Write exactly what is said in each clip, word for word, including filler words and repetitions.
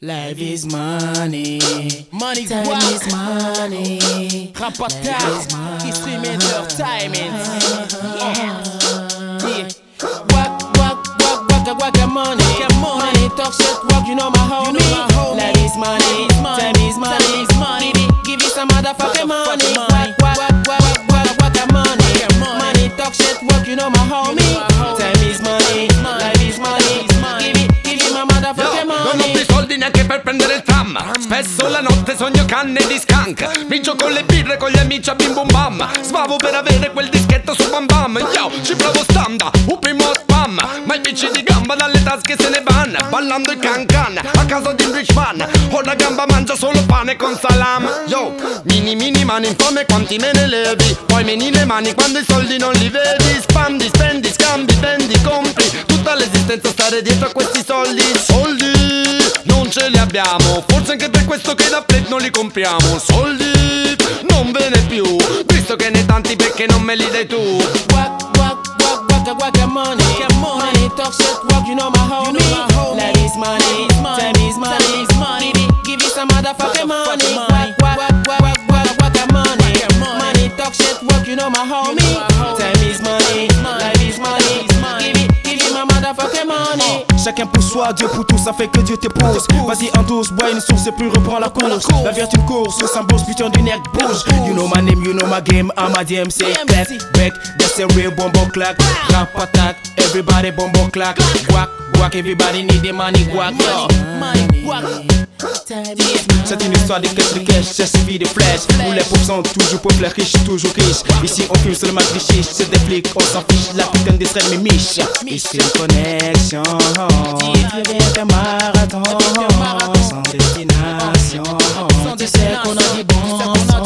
Life is money, money time guac. is money. Rapatat, instrumental timing. Yeah. Yeah. Walk, walk, walk, walk, walk, walk, money. Money talk shit, walk, you know my homie. Life is money, time is money. Give it, give it some motherfucking money. Walk, walk, walk, walk, walk, walk, money. Money talk shit, walk, you know my homie. Time is money, life is money. Give it, give it my motherfucking money. Non ho più soldi neanche per prendere il tram. Spesso la notte sogno canne di skunk. Vincio con le birre con gli amici a bim bum bam. Svavo per avere quel dischetto su bam bam. Yo, ci provo standa, un primo spam. Ma i picci di gamba dalle tasche se ne vanno. Ballando il can can, a casa di un rich fan. Ho la gamba mangia solo pane con salam. Yo, mini mini mani infame quanti me ne levi. Poi meni le mani quando i soldi non li vedi. Spandi, spendi, scambi, vendi, compri. Tutta l'esistenza stare dietro a questi soldi. Soldi non ce li abbiamo, forse anche per questo che da plate non li compriamo. Soldi non ve ne più, visto che ne tanti perché non me li dai tu. Walk, walk, walk, walk, walk, money. Money talk shit, walk, you know my homie. Life is money, time is money. Give it, give it some motherfucking money. Walk, walk, walk, walk, walk, walk, money. Money talk shit, walk, you know my homie. Time is money, life is money. Give it, give it my motherfucking money. Chacun pour soi, Dieu pour tous, ça fait que Dieu t'épouse. Vas-y endosse, bois une source et puis reprends la course. La vertu course, on s'embauche, putain du nerf bouge. You know my name, you know my game, I'm a D M C. Clap, back, that's a real bombo clack. Rap attack, everybody bombo clack. Guac, guac, everybody need the money guac. Money, guac. C'est une histoire de cash, de cash, ça suffit de flash. Où les pauvres sont toujours pauvres, les riches toujours riches. Ici on fume seulement des chiches, c'est des flics, on s'en fiche. La putain des traits, mes miches. Ici une connexion, c'est un marathon, sans destination. Tu sais qu'on a du bon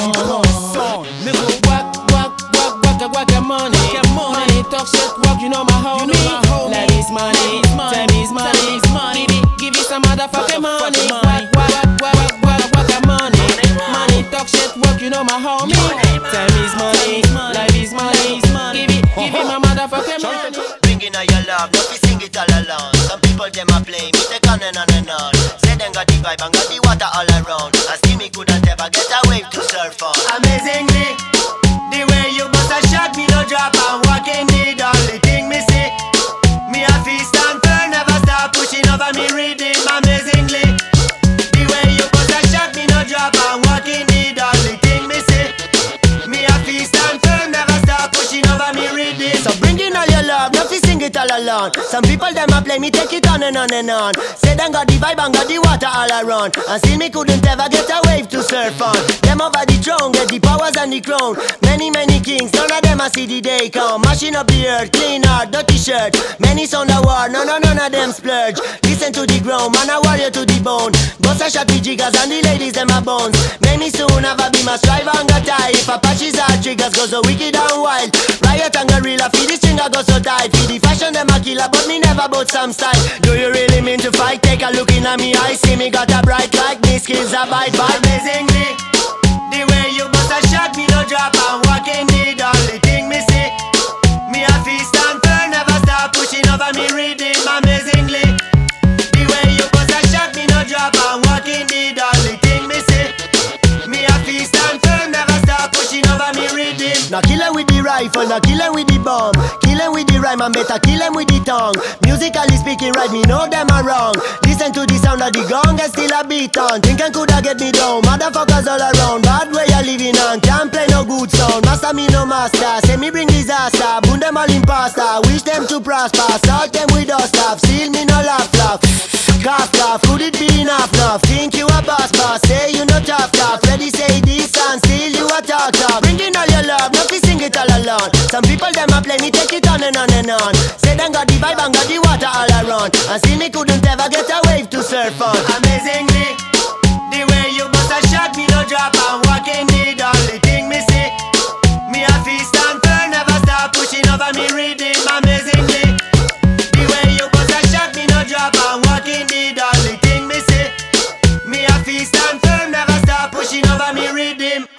son. Walk, walk, walk, walk, walk, money. Money talk shit, walk, you know my homie. Life is money, time is money. Give it, give it some motherfucking money. Walk, walk, walk, walk, walk, money. Money talk shit, walk, you know my homie. Time is money, life is money. Give it, give it my motherfucking money. Bringing all your love, don't be sing it all alone. Some people them a play, me take on and on and on. Say them got the vibe and got the water all around. And still me couldn't ever get a wave to surf on. Amazingly, the way you bust a shot, me no drop and walk in the only thing me see. Me a feast and turn, never stop pushing over me reading. Amazingly, the way you bust a shot, me no drop and walk in the only thing me see. Me a feast and turn, never stop pushing over me reading. So bring in all your love, no fi sing it all alone. Some people them a play, me take it on and on and on. Say them got the vibe and got the water all around. And still me couldn't ever get a wave to surf on. Them over the throne, get the powers and the crown. Many, many kings, none of them a see the day come. Mashing up the earth, clean heart, dirty shirt. Many sound a war, none, none, none of them splurge. Listen to the ground, man a warrior to the bone. Bust a shot with jiggers and the ladies them a bones. Make me soon have a beam a strive and got tie. If Apaches are triggers, go so wicked and wild. Riot and gorilla, feed the string I go so tight. Feed the fashion them a killer, but me never bought some style. Do you really mean to fight? Take a look in at me eyes. See me got a bright like me skills a bite by amazingly. The way you bust a shot, me no drop and walk in the only thing me see. Me a feast and turn, never stop pushing over me reading. Amazingly, the way you bust a shot, me no drop and walk in the only thing me see. Me a feast and turn, never stop pushing over me reading. Now kill him with the rifle, now kill him with the bomb. Kill him with the rhyme and better kill him with the tongue. Musically speaking right, me know them are wrong. Listen to the sound of the gong and still a beat on. Think and coulda get me down, motherfuckers all around. Bad way you living on, can't play no good sound. Master me no master, say me bring disaster. Boon them all imposter, wish them to prosper. Salt them with us stuff, seal me no laugh laugh. Cough cough, could it be enough enough? Think you a boss boss, say you no tough tough. Ready say this and still you a talk talk. Bring in all your love, no fi sing it all alone. Some people them a play, me take it on and on and on. Say them got the vibe and got the water all around. And still me couldn't ever get a wave to surf on. Amazingly, the way you bust a shot, me no drop and walk in the only thing me see. Me a feast and turn, never stop pushing over me reading. Amazingly, the way you bust a shot, me no drop and walk in the only thing me see. Me a feast and turn, never stop pushing over me reading.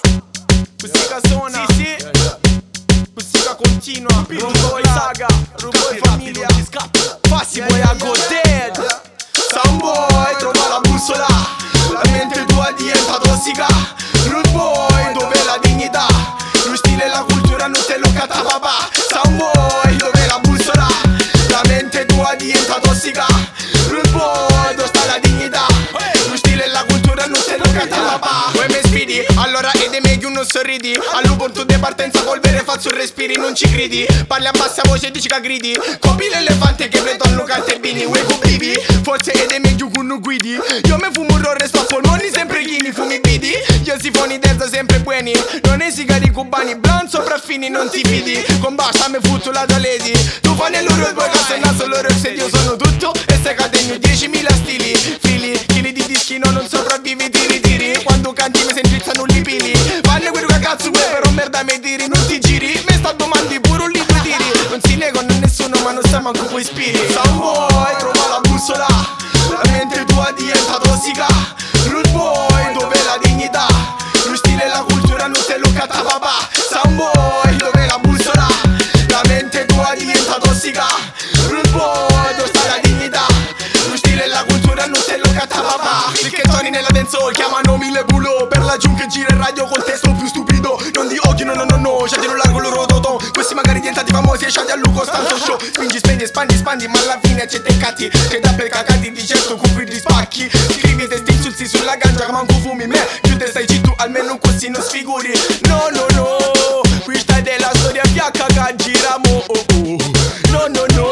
Musica suona, sì, sì. Musica continua, Rumboy Saga, Rumboy Famiglia, Fassi boy a go dead. Soundboy, trova la tossica. Rude boy, dove la dignità? Lo stile e la cultura non te lo cata papà. Sound boy, dove la bussola? La mente tua diventa tossica. Rude boy, dove sta la dignità? Lo stile e la cultura non te lo cata papà. Come mi sfidi? Allora ed è meglio non sorridi. All'opporto di partenza polvere faccio respiri, non ci credi. Parli a bassa voce e dici che gridi. Copi l'elefante che pretonno cantebini. Uè copivi? Forse ed è meglio che non guidi. Io me fumo un roll e sto a polmoni sempre chini. Fumi bidi? Io sifoni terza sempre buoni. Non è sigari cubani, blan sopra fini non ti fidi. Con basta me futto la talesi. Tu fai nell'oro e poi cazzo il naso loro se io sono tutto. E sei cadegno diecimila stili. Fili, chili di dischi no, non sopravvivi, tiri tiri. Quando canti mi senti non li pili. Fanno quello che cazzo vuoi però merda mi tiri. Non ti giri, me sta domandi pure un libro tiri. Non si negano a nessuno ma non sai manco coi spiri. Sound boy, trova la bussola. La mente tua diventa tossica. Rude boy, dove la dignità? Lo stile e la cultura non te lo cata papà. Sound boy, dove la bussola? La mente tua diventa tossica. Rude boy, dove sta la dignità? Lo stile e la cultura non te lo cata papà. Picchettoni nella dancehall chiamano mille bulo. Per la giun che gira in radio col testo più stupido. Non di occhi, no no no no, scegliano largo loro dodon. Questi magari diventati famosi e sciati a Luco stanzo show. Spingi, spendi, espandi, spandi, ma alla fine c'è te catti. C'è da per cagati di certo cupri di spacchi. Scrivi testi insulti sulla ganja che manco fumi me. Chiude stai zitto, almeno così non sfiguri. No no no, questa è della storia fiacca che giriamo oh oh. No no no,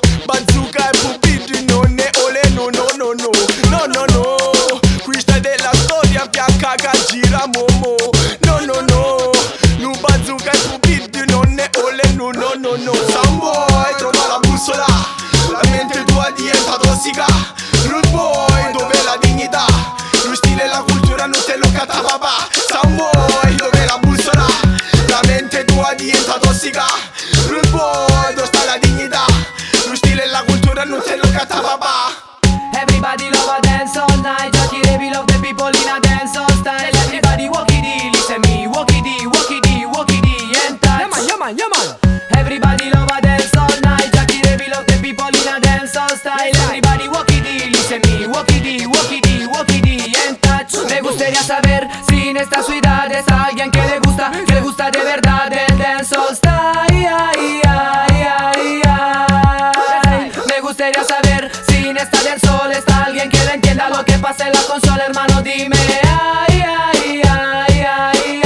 bazooka e pupilli non ne ole no no no no. No no no, questa è della storia fiacca che giriamo mo. No no no, nu bazooka e pupilli non ne ole no no no no. Sound boy, trova la bussola. La mente tua diventa tossica. Rude boy, dove la dignità? Lo stile e la cultura non te lo cata papà. Sound boy, dove la bussola? La mente tua diventa tossica. Rude boy, dove sta la dignità? Lo stile e la cultura non te lo cata papà. Everybody love a dance all night. Jackie Raby love the people in a dance all style. Everybody walk it in, listen me, walk it in, walk it in, walk it in and touch. Yeah man, yeah man, yeah man. Everybody love a dance all night. Jackie Raby love the people in a dance all style. Everybody walk it in, listen me, walk it in, walk it in, walk it in and touch. Me gustaría saber si en esta ciudad está alguien que le gusta, que le gusta de verdad el dance all style. Ay, ay, ay, ay. Me gustaría saber si en esta dance all está alguien que le entienda lo que pasa en la consola, hermano, dime. Ay, ay, ay, ay,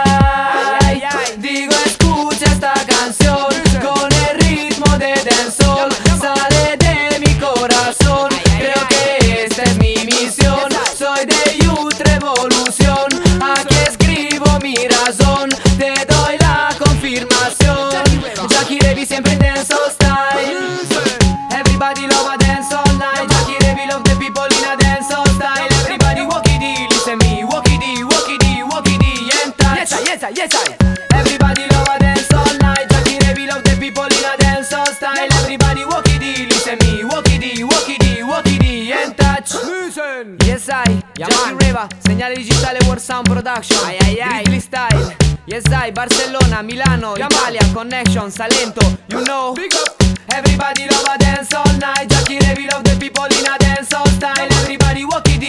ay, ay. Digo, escucha esta canción con el ritmo de dancehall. Sale de mi corazón, creo que esta es mi misión. Soy de Youth Revolución, aquí escribo mi razón. Te doy la confirmación. Jackie Raby siempre en dancehall style. Everybody love a dance all night. Jackie Raby love the people in a dance all style. Everybody walk it in, listen me, walk it in, walk it in, walk it in and touch. Yes I, yes I, yes I. Everybody love a dance all night. Jackie Raby love the people in a dance all style. Everybody walk it in, listen me, walk it in, walk it in, walk it in and touch. Listen. Yes I, Jackie Raby, segnale digitale World Sound Production. Ay ay ay. Grizzly Style. Yes I, Barcellona, Milano, Italia, Connection, Salento, you know. Big up. Everybody love a dance all night. Jackie Raby love the people in a dance all style. Everybody walk it